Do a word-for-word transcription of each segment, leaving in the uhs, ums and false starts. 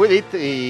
Ho he dit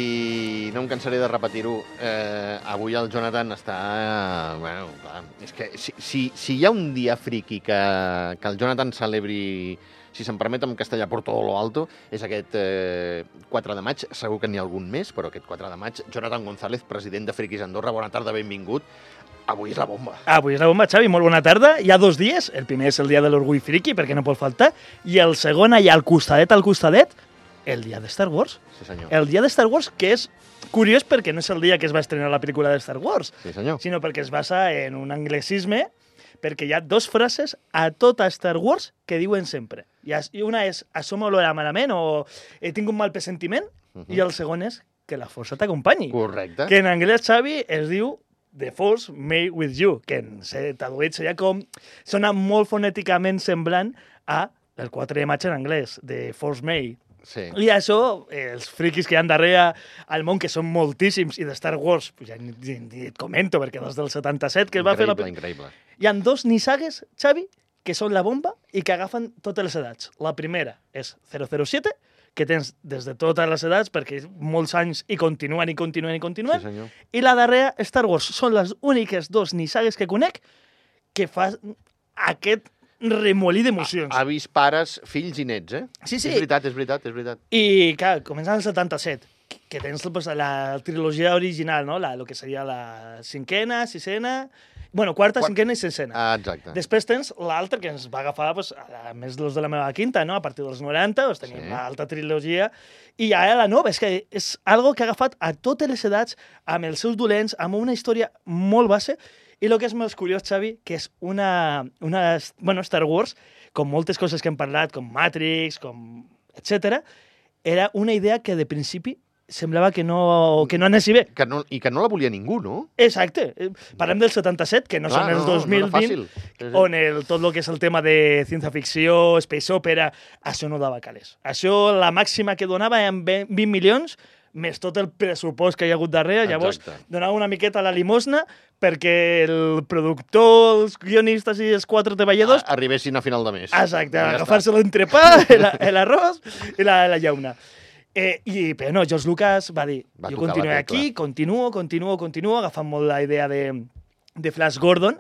i no em cansaré de repetir-ho. Eh, avui el Jonathan està... Eh, bueno, clar, és que si, si, si hi ha un dia friqui que, que el Jonathan celebri, si se'm permet en castellà, por todo lo alto, és aquest eh, quatre de maig. Segur que n'hi ha algun més, però aquest quatre de maig. Jonathan González, president de Friquis Andorra. Bona tarda, benvingut. Avui és la bomba. Avui és la bomba, Xavi. Molt bona tarda. Hi ha dos dies. El primer és el dia de l'orgull friqui, perquè no pot faltar. I el segon, allà al costadet, al costadet, el dia de Star Wars. Sí, senyor. El dia de Star Wars, que és curiós perquè no és el dia que es va estrenar la pel·lícula de Star Wars, Sí, senyor. sinó perquè es basa en un anglicisme, perquè hi ha dos frases a tota Star Wars que diuen sempre. I una és, això m'olora malament, o he tingut un mal pressentiment, uh -huh. i el segon és, que la força t'acompanyi. Correcte. Que en anglès, Xavi, es diu The Force May With You, que en ser traduït seria com... Sona molt fonèticament semblant a el quatre de maig en anglès, The Force May. Sí. I això, els friquis que hi ha darrere al món, que són moltíssims, i de Star Wars, pues ja ni, ni, ni et comento, perquè des del setanta-set que es va fer la... Increïble, increïble. Hi ha dos nissagues, Xavi, que són la bomba i que agafen totes les edats. La primera és zero zero siete, que tens des de totes les edats, perquè molts anys i continuen i continuen i continuen. Sí, senyor. I la darrera, Star Wars. Són les úniques dos nissagues que conec que fa aquest remolí d'emocions. Avis, pares, fills i nets, eh? Sí, sí. És veritat, és veritat, és veritat. I, clar, començant el setanta-set, que tens pues, la trilogia original, no? La, el que seria la cinquena, sisena... Bueno, quarta, Quart... cinquena i sisena. Ah, exacte. Després tens l'altra, que ens va agafar, pues, a més dels de la meva quinta, no? A partir dels noranta, doncs, tenim Sí. l'alta trilogia. I ara la nova, és que és algo que ha agafat a totes les edats, amb els seus dolents, amb una història molt base. I el que és més curiós, Xavi, que és una, una bueno, Star Wars, com moltes coses que hem parlat, com Matrix, com etcètera, era una idea que de principi semblava que no, que no anessi bé. Que no, I que no la volia ningú, no? Exacte. Parlem del setanta-set, que no Clar, són els no, dos mil vint, no era fàcil. Sí, sí. on el, tot el que és el tema de ciència-ficció, space opera, això no dava calés. Això, la màxima que donava eren vint milions, més tot el pressupost que hi ha hagut darrere. Llavors, Exacte. donava una miqueta a la limosna perquè el productor, els guionistes i els quatre treballadors... A, arribessin a final de mes. Exacte, Ja agafar-se l'entrepà, l'arròs i la, la llauna. Eh, i, però no, George Lucas va dir, Va jo tocar continuo la aquí, tecla. continuo, continuo, continuo, agafant molt la idea de, de Flash Gordon.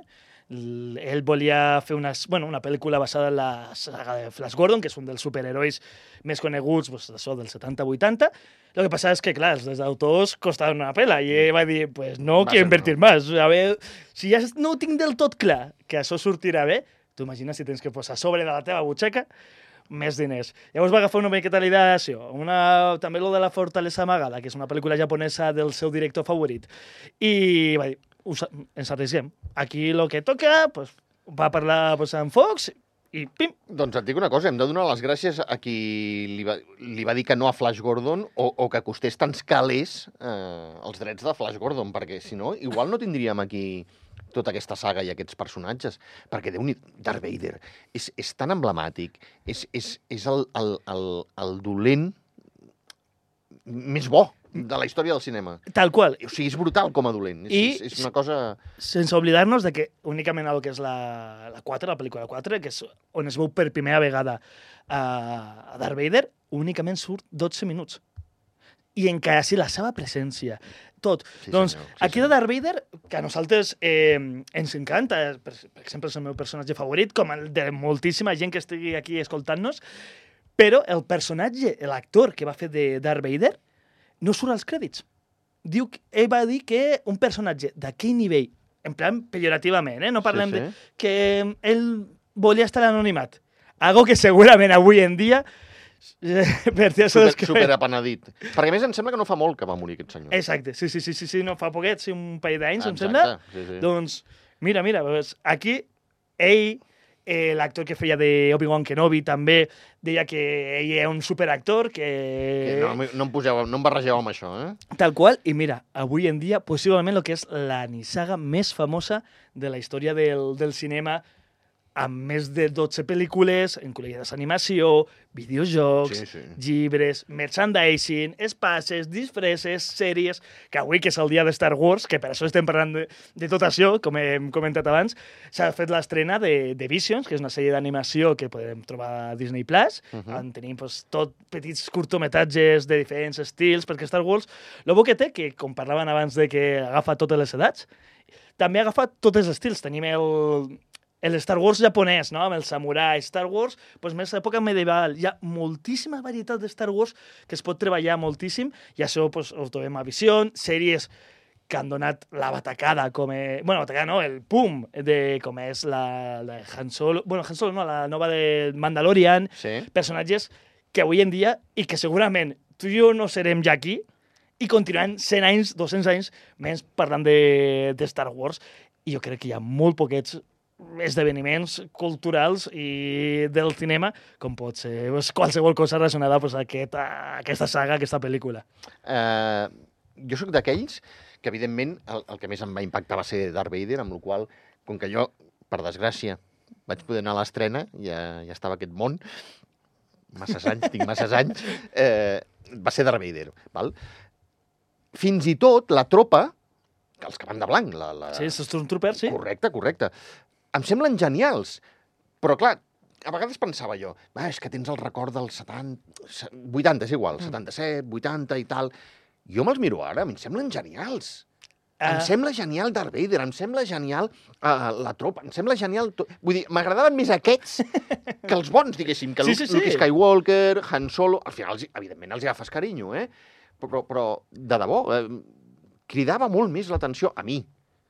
L- Ell volia fer unes, bueno, una pel·lícula basada en la saga de Flash Gordon, que és un dels superherois més coneguts pues, d'això, del setanta vuitanta. El que passa és que, clar, els autors costaven una pela i ell va dir, pues no Va quiero ser invertir no. más. A veure, si ja no ho tinc del tot clar que això sortirà bé, tu imagines si tens que posar a sobre de la teva butxaca més diners. Llavors va agafar una miqueta la idea d'això. Una, també lo de la Fortalesa Amagada, que és una pel·lícula japonesa del seu director favorit. I va dir, us, ens arriesguem. Aquí el que toca, pues, va parlar pues, amb Fox i pim. Doncs et dic una cosa, hem de donar les gràcies a qui li va, li va dir que no a Flash Gordon o, o que costés tants calés eh, els drets de Flash Gordon, perquè si no, igual no tindríem aquí tota aquesta saga i aquests personatges, perquè Déu n'hi Darth Vader és, és tan emblemàtic, és, és, és el, el, el, el dolent més bo de la història del cinema. Tal qual. O sigui, és brutal com a dolent. És, I és, és una cosa... sense oblidar-nos de que únicament el que és la, la quatre, la pel·lícula quatre, que és on es veu per primera vegada a, a Darth Vader, únicament surt dotze minuts. I encara sí la seva presència, tot. Sí, doncs, senyor, sí, aquí de Darth Vader, que a nosaltres eh, ens encanta, per, per exemple, és el meu personatge favorit, com el de moltíssima gent que estigui aquí escoltant-nos, però el personatge, l'actor que va fer de Darth Vader, no surt als crèdits. Diu, ell va dir que un personatge d'aquell nivell, en plan pejorativament, eh? No parlem Sí, sí. de... que ell volia estar a l'anonimat. Algo que segurament avui en dia per dir això Super, superapenedit. Perquè a més em sembla que no fa molt que va morir aquest senyor. Exacte, sí, sí, sí, sí, sí, no fa poquet, sí, un parell d'anys, em Exacte, sembla. sí, sí. Doncs, mira, mira, doncs, aquí ell, eh, l'actor que feia de Obi-Wan Kenobi, també deia que ell era un superactor, que... Que no, no, em poseu, no em barregeu amb això, eh? Tal qual, i mira, avui en dia, possiblement el que és la nissaga més famosa de la història del, del cinema amb més de dotze pel·lícules, incloïdes animació, videojocs, Sí, sí. llibres, merchandising, espases, disfresses, sèries, que avui, que és el dia de Star Wars, que per això estem parlant de, de tot això, com hem comentat abans, s'ha fet l'estrena de, de Visions, que és una sèrie d'animació que podem trobar a Disney Plus, Uh -huh. on tenim pues, tot petits curtometratges de diferents estils, perquè Star Wars, el bo que té, que com parlaven abans de que agafa totes les edats, també agafa tots els estils. Tenim el, el Star Wars japonès, no? Amb el samurai. Star Wars, doncs més època medieval. Hi ha moltíssima varietat de Star Wars que es pot treballar moltíssim, i això doncs, ho trobem a Vision, sèries que han donat la batacada, com és... Bueno, batacada no, el pum, de com és la, la de Han Solo... Bueno, Han Solo no, la nova de Mandalorian, Sí. personatges que avui en dia, i que segurament tu i jo no serem ja aquí, i continuaran cent anys, dos-cents anys més parlant de, de Star Wars. I jo crec que hi ha molt poquets esdeveniments culturals i del cinema, com pot ser pues, qualsevol cosa relacionada pues, a, aquest, a aquesta saga, a aquesta pel·lícula. Uh, jo sóc d'aquells que, evidentment, el, el que més em va impactar va ser Darth Vader, amb la qual, com que jo, per desgràcia, vaig poder anar a l'estrena, ja, ja estava aquest món, masses anys, tinc masses anys, eh, va ser Darth Vader, val? Fins i tot la tropa, que els que van de blanc, la, la... Sí, Stormtroopers, sí. Correcte, correcte. Em semblen genials, però clar, a vegades pensava jo, va, és que tens el record dels setanta, vuitanta, és igual, setanta-set, vuitanta i tal. Jo me'ls miro ara, em semblen genials. Uh... Em sembla genial Darth Vader, em sembla genial uh, la tropa, em sembla genial... To... Vull dir, m'agradaven més aquests que els bons, diguéssim, que sí, Luke, sí, sí. Luke Skywalker, Han Solo... Al final, els, evidentment, els agafes carinyo, eh? Però, però de debò, eh, cridava molt més l'atenció a mi.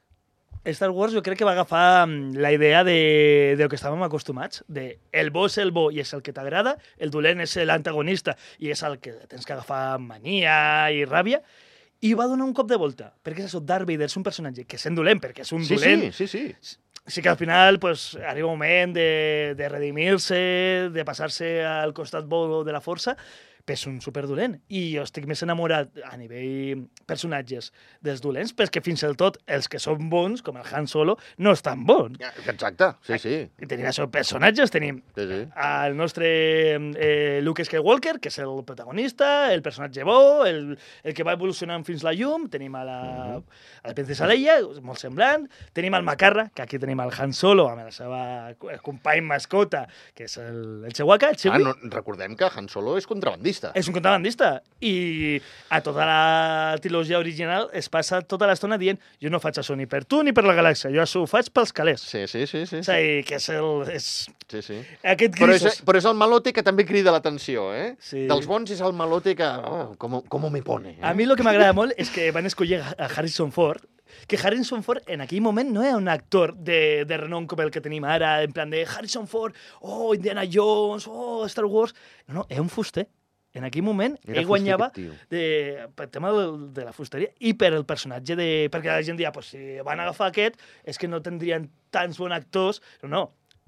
Star Wars jo crec que va agafar mm, la idea de, de lo que estàvem acostumats, de el bo és el bo i és el que t'agrada, el dolent és l'antagonista i és el que tens que agafar mania i ràbia, i va donar un cop de volta, perquè és això, Darth Vader és un personatge que sent dolent, perquè és un Sí, dolent, sí, sí, sí. sí que al final pues, arriba un moment de, de redimir-se, de passar-se al costat bo de la força, però és un superdolent. I jo estic més enamorat a nivell personatges dels dolents, perquè fins i tot els que són bons, com el Han Solo, no estan bons. Exacte, sí, sí. I tenim això, personatges, tenim sí, sí. el nostre eh, Luke Skywalker, que és el protagonista, el personatge bo, el, el que va evolucionant fins la llum, tenim a la, uh -huh. a la princesa Leia, molt semblant, tenim el Macarra, que aquí tenim el Han Solo, amb la seva company mascota, que és el, el Chewbacca, el Chewie. Ah, no, recordem que Han Solo és contrabandista. És un contrabandista. I a tota la trilogia original es passa tota l'estona dient jo no faig això ni per tu ni per la galàxia, jo això ho faig pels calés. Sí, sí, sí. sí, O sigui, que és el... És... sí, sí. Aquest Però grisos... és, però és el malote que també crida l'atenció, eh? Sí. Dels bons és el malote que... Oh, com, com me pone. Eh? A mi el que m'agrada molt és que van escollir a Harrison Ford, que Harrison Ford en aquell moment no era un actor de, de renom com el que tenim ara, en plan de Harrison Ford, oh, Indiana Jones, oh, Star Wars... No, no, era un fuster. En aquell moment, Era ell guanyava fuster, aquest de, per tema de, de la fusteria i per el personatge de... Perquè la gent dia, pues, si van agafar aquest, és que no tindrien tants bons actors. No, no.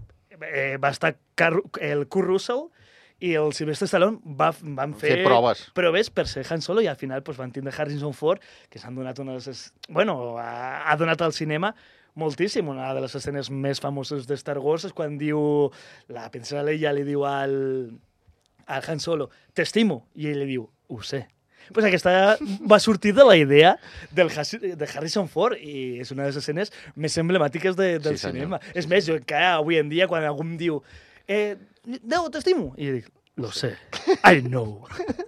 Eh, va estar Car el Kurt Russell i el Sylvester Stallone va, van fer, fer proves. proves per ser Han Solo i al final pues, van tindre Harrison Ford, que s'han donat unes... Bueno, ha, ha donat al cinema moltíssim. Una de les escenes més famoses de Star Wars és quan diu... La princesa Leia li diu al... al Han Solo, t'estimo, i ell li diu, ho sé. Pues aquesta va sortir de la idea del de Harrison Ford i és una de les escenes més emblemàtiques de, del Sí, cinema. senyor. És més, jo encara avui en dia, quan algú em diu eh, Déu, t'estimo, i jo dic, lo sé, I know.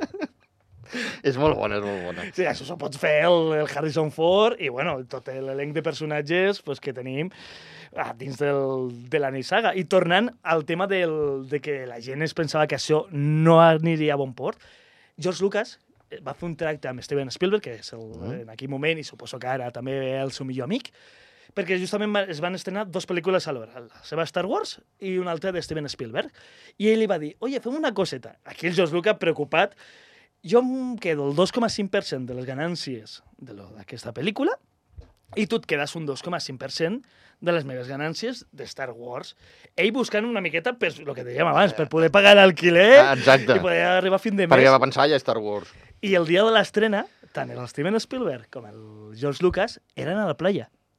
És molt bona, és molt bona. Sí, això s'ho pot fer el, el Harrison Ford i, bueno, tot l'elenc de personatges pues, que tenim ah, dins del, de la saga. I tornant al tema del, de que la gent es pensava que això no aniria a bon port, George Lucas va fer un tracte amb Steven Spielberg, que és el, Mm. en aquell moment, i suposo que ara també el seu millor amic, perquè justament va- es van estrenar dos pel·lícules alhora, la seva Star Wars i una altra de Steven Spielberg. I ell li va dir, oye, fem una coseta. Aquí el George Lucas, preocupat, jo em quedo el dos coma cinc per cent de les ganàncies de lo- d'aquesta pel·lícula i tu et quedes un dos coma cinc per cent de les meves ganàncies de Star Wars. Ell buscant una miqueta, per el que dèiem abans, per poder pagar l'alquiler Ah, exacte. i poder arribar a fin de mes. Perquè va pensar ja a Star Wars. I el dia de l'estrena, tant el Steven Spielberg com el George Lucas eren a la playa.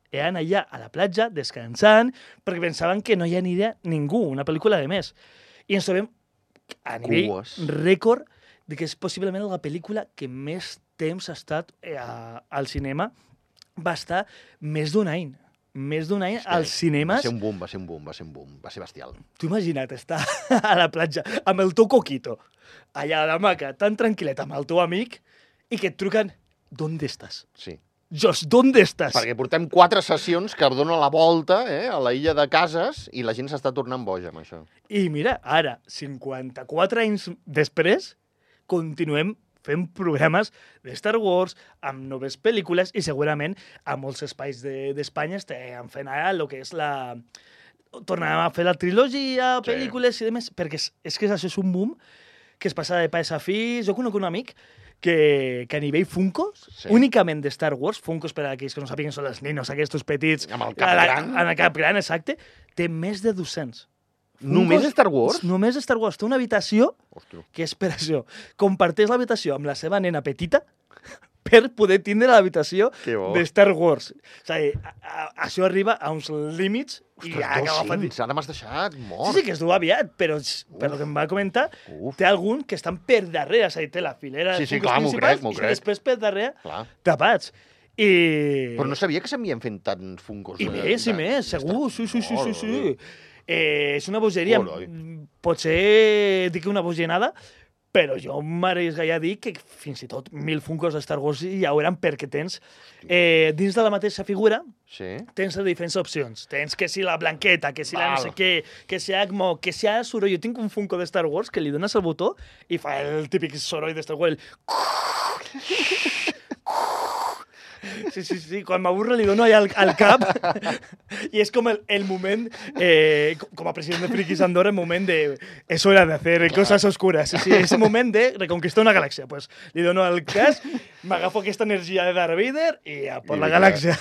eren allà a la platja, descansant, perquè pensaven que no hi aniria ningú, una pel·lícula de més. I ens trobem a nivell Cues. rècord de que és possiblement la pel·lícula que més temps ha estat eh, a, al cinema. Va estar més d'un any. Més d'un any als Va cinemes. ser un boom, va ser un boom, va ser un boom, va ser bestial. Tu imagina't estar a la platja amb el teu coquito, allà a la maca, tan tranquil·let amb el teu amic, i que et truquen, ¿dónde estàs? Sí. Jos, ¿dónde estàs? Perquè portem quatre sessions que dona la volta eh, a la illa de Cases i la gent s'està tornant boja amb això. I mira, ara, cinquanta-quatre anys després, continuem fent programes de Star Wars, amb noves pel·lícules, i segurament a molts espais d'Espanya de, estem fent ara el que és la... Tornarem a fer la trilogia, Sí. pel·lícules i demés, perquè és, és que això és un boom que es passa de pares a fills. Jo conec un amic que, que a nivell Funkos, Sí. únicament de Star Wars, Funkos per a aquells que no sàpiguen són els ninos, aquests petits... Amb el cap a la- gran. Amb el cap gran, exacte. Té més de dues-cents. Només Funkos- Star Wars? Només Star Wars. Té una habitació Ostres. que és per això. Comparteix l'habitació amb la seva nena petita per poder tindre l'habitació Que bo. de Star Wars. O sigui, a, a, això arriba a uns límits i Ostres, acaba fent... dos-cents, ara m'has deixat mort. Sí, sí, que es diu aviat, però per lo que em va comentar, Uf. té algun que estan per darrere, és a dir, té la filera Sí, de sí, Funkos clar, m'ho principals crec, m'ho i crec. després per darrere Clar. tapats. I... Però no sabia que s'havien fet tants Funkos. I de- més, i de- més, de segur, Star- sí, sí, sí, sí, sí. Oi. Eh, és una bogeria. Oi. Potser dic una bogenada, però jo m'arriscaria a dir que fins i tot mil Funkos de Star Wars hi hauran perquè tens, eh, dins de la mateixa figura, Sí. tens diferents opcions. Tens que si la blanqueta, que si la no Val. sé què, que si Agmo, que si ha soroll. Jo tinc un Funko de Star Wars que li dones el botó i fa el típic soroll de Star Wars. El... Sí, sí, sí, quan m'aburro li dono allà al, al cap i és com el, el moment, eh, com a president de Frikis Andorra, el moment de es hora de hacer cosas oscuras. Sí, sí, és el moment de reconquistar una galàxia. Pues li dono el cas, m'agafo aquesta energia de Darth Vader i a por I la vinga. galàxia.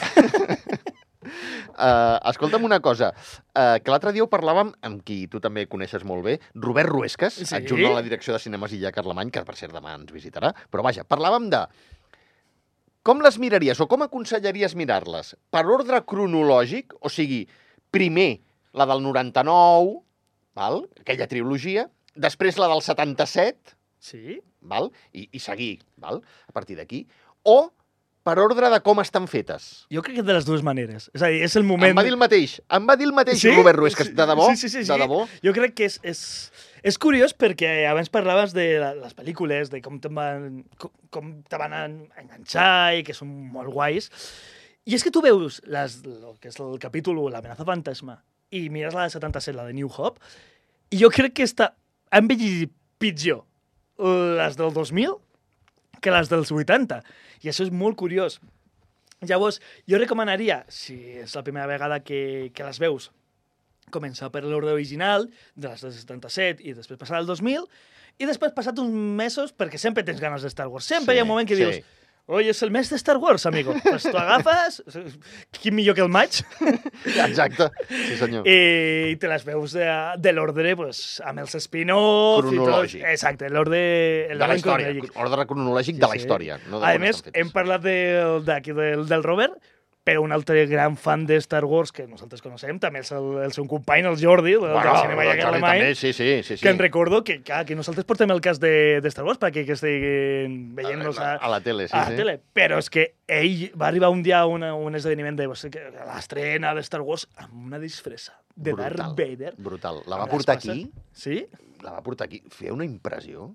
Uh, escolta'm una cosa, uh, que l'altre dia ho parlàvem amb qui tu també coneixes molt bé, Robert Ruescas, Sí. adjunt a la direcció de Cinemes Illa Carlemany, que per cert demà ens visitarà, però vaja, parlàvem de com les miraries o com aconsellaries mirar-les? Per ordre cronològic, o sigui, primer la del noranta-nou, val? Aquella trilogia, després la del setanta-set, Sí? val? I, i seguir, val? A partir d'aquí, o per ordre de com estan fetes. Jo crec que de les dues maneres. És a dir, és el moment... Em va dir el mateix, em va dir el mateix Sí? Robert Ruescas, de debò? Sí, sí, sí, sí. De debò? Jo crec que és, és, és curiós perquè abans parlaves de la, les pel·lícules, de com te van, com, com te van en- enganxar i que són molt guais. I és que tu veus les, el que és el capítol u, l'amenaça fantasma, i mires la de setanta-set, la de New Hope, i jo crec que està envellit pitjor les del dos mil que les dels vuitanta. I això és molt curiós. Llavors, jo recomanaria, si és la primera vegada que, que les veus, començar per l'ordre original, de les del setanta-set, i després passar al dos mil, i després passat uns mesos, perquè sempre tens ganes de Star Wars. Sempre Sí, hi ha un moment que sí. dius, oi, és el mes de Star Wars, amigo. Pues tu agafes, qui millor que el maig, Exacte, sí senyor. i te les veus de, de l'ordre, pues, amb els spin-offs i tot. Cronològic. Exacte, l'ordre... De la l'ordre història, cronològic. ordre cronològic Sí, de la sí. història. No de A quan més, estan fetes. hem parlat del, d'aquí del, del Robert, però un altre gran fan de Star Wars que nosaltres coneixem, també és el, el seu company, el Jordi, del, Bueno, del cinema el i Jordi alemany, també, sí, sí, sí, sí. que em recordo que, clar, que nosaltres portem el cas de, de Star Wars perquè que estiguin veient-nos a, a la tele, sí, a la sí. tele. Però és que ell va arribar un dia a una, un esdeveniment de pues, que l'estrena de Star Wars amb una disfressa de Brutal, Darth Vader. Brutal. La va amb les portar passes. aquí, Sí? la va portar aquí. Feia una impressió.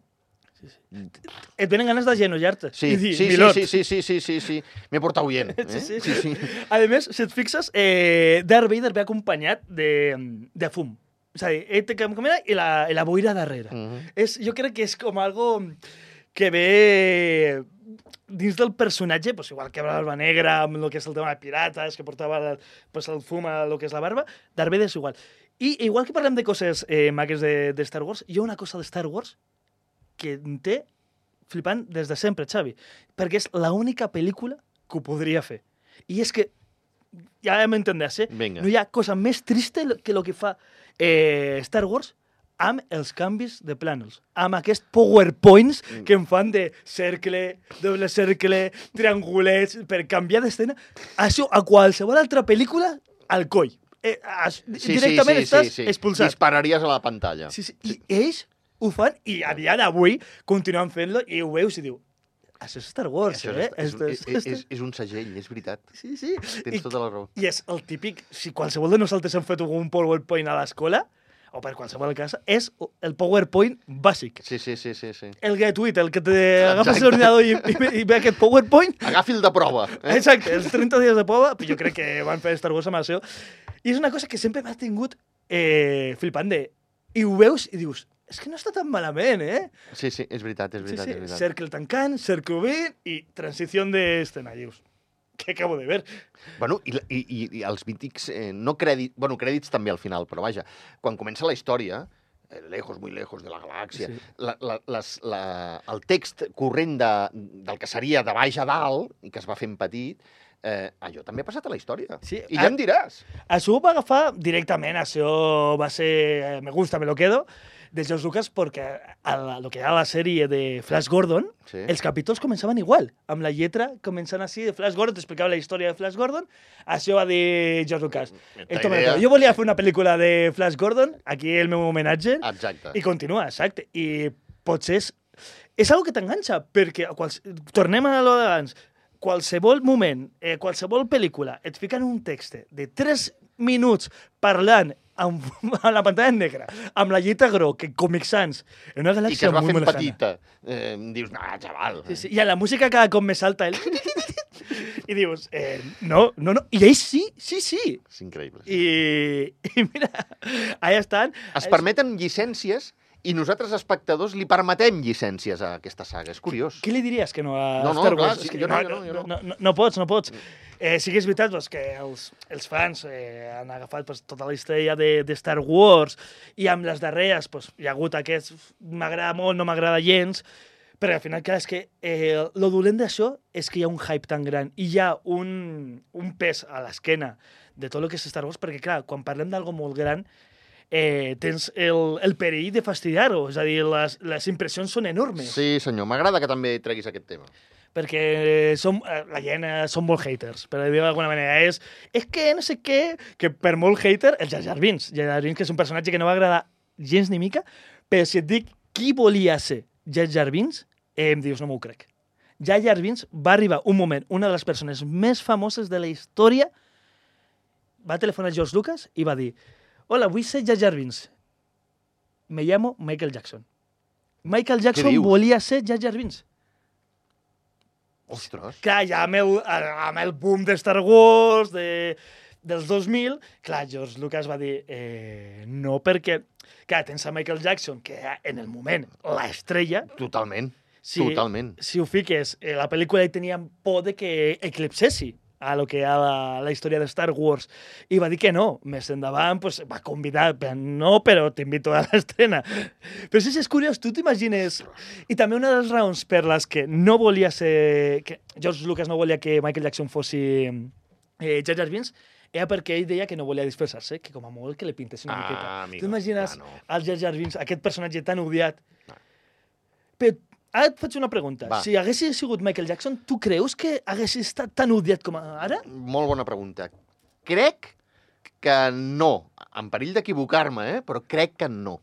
Et venen ganes d'agenollar-te. Sí, i dir, sí, sí, "Milord". sí, sí, sí, sí, sí, sí. M'he portat oient. Eh? Sí, sí. sí, sí. A més, si et fixes, eh, Darth Vader ve acompanyat de, de fum. És a dir, ell té camina i la, i la boira darrere. Mhm. És, jo crec que és com algo que ve dins del personatge, pues, igual que Barba Negra, amb el que és el tema de pirates, que portava el, pues, el fum a el que és la barba, Darth Vader és igual. I igual que parlem de coses eh, maques de, de Star Wars, hi ha una cosa de Star Wars que em té flipant des de sempre, Xavi, perquè és l'única pel·lícula que ho podria fer. I és que, ja m'entendràs, eh? Vinga. No hi ha cosa més trista que el que fa eh, Star Wars amb els canvis de plànols, amb aquests powerpoints que em fan de cercle, doble cercle, triangulets, per canviar d'escena. Això, a qualsevol altra pel·lícula, al coll. Eh, es, Sí, directament sí, sí, estàs sí, sí. expulsat. Dispararies a la pantalla. Sí, sí. I ells ho fan, i a dia d'avui continuen fent-lo, i ho veus i diu, això és Star Wars, Això eh? és, és, Esto és, és, és, és un segell, és veritat. Sí, sí. Tens I, tota la raó. I és el típic, si qualsevol de nosaltres hem fet un PowerPoint a l'escola, o per qualsevol casa, és el PowerPoint bàsic. Sí, sí, sí, sí, sí. El gratuït, el que t'agafes l'ordinador i, i, i ve aquest PowerPoint. Agafi el de prova. Eh? Exacte, els trenta dies de prova, jo crec que van fer Star Wars amb això. I és una cosa que sempre m'ha tingut eh, flipant de... I ho veus i dius, és que no està tan malament, eh? Sí, sí, és veritat, és veritat, sí, sí. és veritat. Cercle tancant, cercle obrint i transició d'escena. Dius, què acabo de ver? Bueno, i, i, i, i els mítics, eh, no crèdits, bueno, crèdits també al final, però vaja, quan comença la història, eh, lejos, muy lejos de la galàxia, Sí. la, la, les, la, el text corrent de, del que seria de baix a dalt, i que es va fent petit, eh, allò també ha passat a la història. Sí, I ja a- em diràs. Això ho va agafar directament, això va ser eh, Me gusta, me lo quedo, de George Lucas, perquè a la, lo que era la sèrie de Flash Gordon, Sí. els capítols començaven igual, amb la lletra començant així de Flash Gordon, t'explicava la història de Flash Gordon, això va dir George Lucas. Esta Esto me lo idea- quedo. Jo volia fer una pel·lícula de Flash Gordon, aquí el meu homenatge, Exacte. i continua, exacte. I potser és, és algo que t'enganxa, perquè quals, tornem a lo d'abans, qualsevol moment, eh, qualsevol pel·lícula, et fiquen un text de tres minuts parlant amb, amb la pantalla negra, amb la lletra groc, Comic Sans, en una I que galàxia es va molt, fent molt lejana. petita. Eh, dius, no, xaval. Sí, sí. I a la música cada cop més alta, el... I dius, eh, no, no, no. I ells sí, sí, sí. És increïble. I, i mira, allà estan. Es permeten llicències i nosaltres, espectadors, li permetem llicències a aquesta saga. És curiós. Què li diries que no a No, no, Star clar, Wars? sí, És que jo no, jo no, no, jo no. no, no, no pots, no pots. Eh, sí que és veritat doncs, que els, els fans eh, han agafat doncs, tota la història de, de Star Wars i amb les darreres doncs, hi ha hagut aquests m'agrada molt, no m'agrada gens, però al final, clar, és que eh, lo dolent d'això és que hi ha un hype tan gran i hi ha un, un pes a l'esquena de tot el que és Star Wars, perquè, clar, quan parlem d'algo molt gran, eh, tens el, el perill de fastidiar-ho, és a dir, les, les impressions són enormes. Sí, senyor, m'agrada que també treguis aquest tema. Perquè som, eh, la gent eh, són molt haters, per dir-ho d'alguna manera. És, és que no sé què, que per molt hater, el Jar Jar Binks. Jar Jar Binks, que és un personatge que no va agradar gens ni mica, però si et dic qui volia ser Jar Jar Binks, eh, em dius, no m'ho crec. Jar Jar Binks va arribar un moment, una de les persones més famoses de la història, va telefonar a George Lucas i va dir, hola, vull ser Jar Jar Binks. Me llamo Michael Jackson. Michael Jackson dius? volia ser Jar Jar Binks. Ostres. Clar, ja amb el, amb el boom de Star Wars, de, dels dos mil, clar, George Lucas va dir eh, no, perquè, clar, tens a Michael Jackson, que era en el moment l'estrella. Totalment. Si, Totalment. Si ho fiques, eh, la pel·lícula hi tenien por de que eclipsessi a lo que era la, la història de Star Wars. I va dir que no. Més endavant pues, va convidar, però no, però t'invito a l'estrena. Però sí, és curiós, tu t'imagines... I també una de les raons per les que no volia ser... que George Lucas no volia que Michael Jackson fos eh, Jar Jar Binks era perquè ell deia que no volia disfressar-se, que com a molt que li pintessin una Ah, miqueta. amigo, Tu imagines clar, no. el Jar Jar Binks, aquest personatge tan odiat. Però ara et faig una pregunta. Va. Si haguessis sigut Michael Jackson, tu creus que haguessis estat tan odiat com ara? Molt bona pregunta. Crec que no. En perill d'equivocar-me, eh? Però crec que no.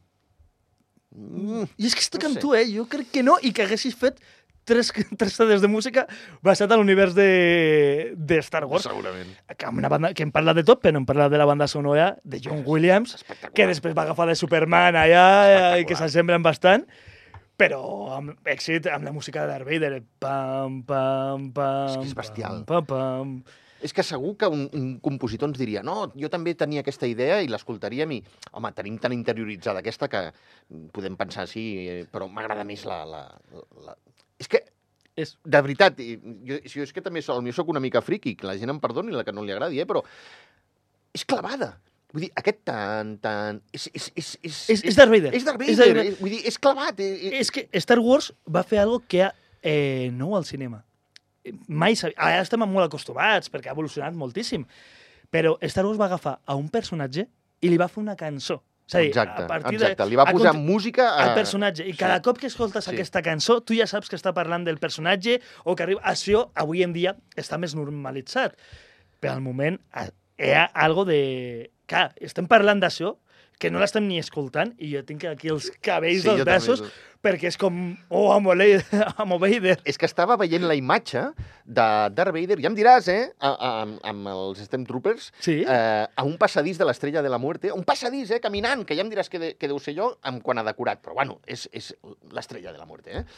Mm. I és que estic No amb sé. tu, eh? Jo crec que no, i que haguessis fet tres, tres tades de música basat en l'univers de, de Star Wars. Segurament. Que, amb una banda, que hem parlat de tot, però no hem parlat de la banda sonora de John Williams, Espectacular. que després va agafar de Superman allà eh, i que Espectacular. s'assemblen bastant, però amb èxit, amb la música de Darth Vader. Pam, pam, pam, És que és bestial. Pam, pam, pam. És que segur que un, un compositor ens diria no, jo també tenia aquesta idea i l'escoltaríem i, home, tenim tan interioritzada aquesta que podem pensar sí, eh, però m'agrada més la, la, la... És que, És... de veritat, i jo, jo és que també soc, el meu soc una mica friqui, que la gent em perdoni la que no li agradi, eh, però és clavada. Vull dir, aquest tan, tan... És, és, és, és, És, és Darth Vader. És Darth És Vader. Darth Vader. És, vull dir, és clavat. Eh, eh, És que Star Wars va fer algo que eh, no al cinema. Mai sabia... Ara estem molt acostumats, perquè ha evolucionat moltíssim. Però Star Wars va agafar a un personatge i li va fer una cançó. És a dir, Exacte, a partir exacte. de... Li va a posar cont- música a... al personatge. I cada Sí. cop que escoltes Sí. aquesta cançó, tu ja saps que està parlant del personatge o que arriba... Això, avui en dia, està més normalitzat. Però al moment a- hi ha algo de... Clar, estem parlant d'això, que no l'estem ni escoltant, i jo tinc aquí els cabells Sí, dels jo també. braços, perquè és com... Oh, amo, Le- amo Vader. És que estava veient la imatge de Darth Vader, ja em diràs, eh, a- a- amb, amb els Stormtroopers, Sí. eh, a un passadís de l'Estrella de la Muerte, un passadís, eh, caminant, que ja em diràs què, de, què deu ser jo en quant a decorat, però bueno, és, és l'Estrella de la Muerte, eh?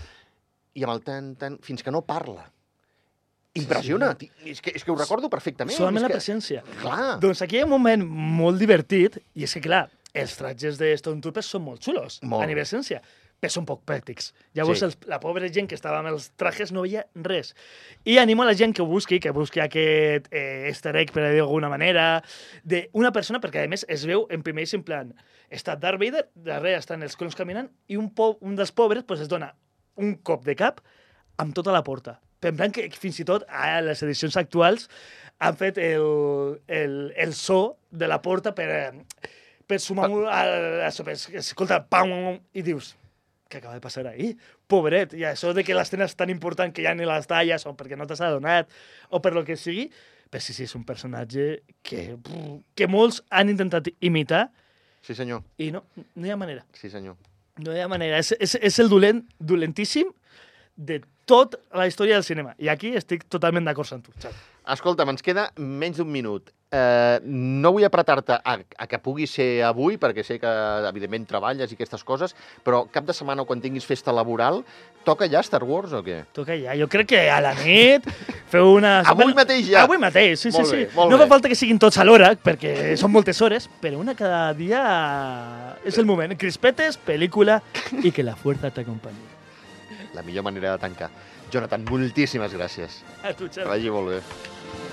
I amb el tan, tan, fins que no parla. Impressiona, sí, sí. És, que, és que ho recordo perfectament. Solament és la que... presència. Clar. Doncs aquí hi ha un moment molt divertit, i és que, clar, els tratges de Stormtroopers són molt xulos, Molt. a nivell essència, però són poc pràctics. Llavors, Sí. els, la pobra gent que estava amb els trajes no veia res. I animo a la gent que ho busqui, que busqui aquest eh, easter egg, per dir d'alguna manera, d'una persona, perquè a més es veu en primeríssim plan. Està Darth Vader, darrere estan els clones caminant, i un, po un dels pobres pues, es dona un cop de cap amb tota la porta. Però en plan que fins i tot a les edicions actuals han fet el, el, el so de la porta per, eh, per sumar molt a, a, a, per, escolta, pam, i dius, què acaba de passar ahí? Pobret, i això de que l'escena és tan important que ja ni les talles, o perquè no t'has adonat, o per lo que sigui, però sí, sí, és un personatge que, que molts han intentat imitar Sí, senyor. i no, no hi ha manera. Sí, senyor. No hi ha manera. És, és, és el dolent, dolentíssim de tota la història del cinema. I aquí estic totalment d'acord amb tu, Xavi. Escolta'm, ens queda menys d'un minut. Eh, no vull apretar-te a, a que pugui ser avui, perquè sé que, evidentment, treballes i aquestes coses, però cap de setmana o quan tinguis festa laboral, toca ja Star Wars o què? Toca ja. Jo crec que a la nit feu una... Avui mateix ja? Avui mateix, sí, Molt sí, bé, sí. molt No bé. fa falta que siguin tots a l'hora, perquè són moltes hores, però una cada dia és el moment. Crispetes, pel·lícula i que la fuerza t'acompanyi. La millor manera de tancar. Jonathan, moltíssimes gràcies. A tu, Que Xavi. vagi molt bé.